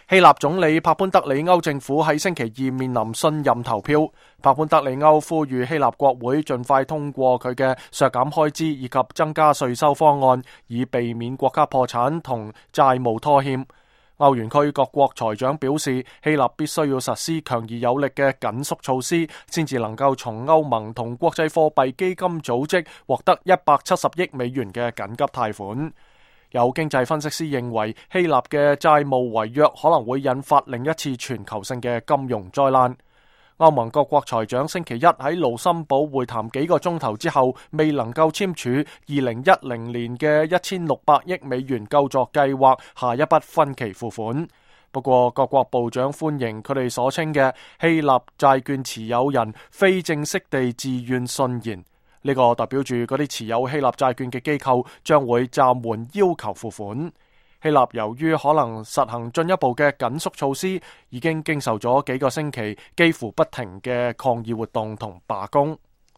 希臘總理帕潘德里歐政府喺星期二面臨信任投票。帕潘德里歐呼籲希臘國會盡快通過佢嘅削減開支以及增加稅收方案，以避免國家破產同債務拖欠。歐元區各國財長表示，希臘必須要實施強而有力嘅緊縮措施，先至能夠從歐盟同國際貨幣基金組織獲得170億美元嘅緊急貸款。有經濟分析師認為，希臘嘅債務違約可能會引發另一次全球性嘅金融災難。歐盟各國財長星期一喺盧森堡會談幾個鐘頭之後，未能夠簽署2010年嘅1600億美元救助計劃下一筆分期付款。不過各國部長歡迎佢哋所稱嘅希臘債券持有人非正式地自願信言。呢個代表住嗰啲持有希臘債券嘅機構將會暫緩要求付款。希臘由於可能實行進一步嘅緊縮措施，已經經受咗幾個星期幾乎不停嘅抗議活動同罷工。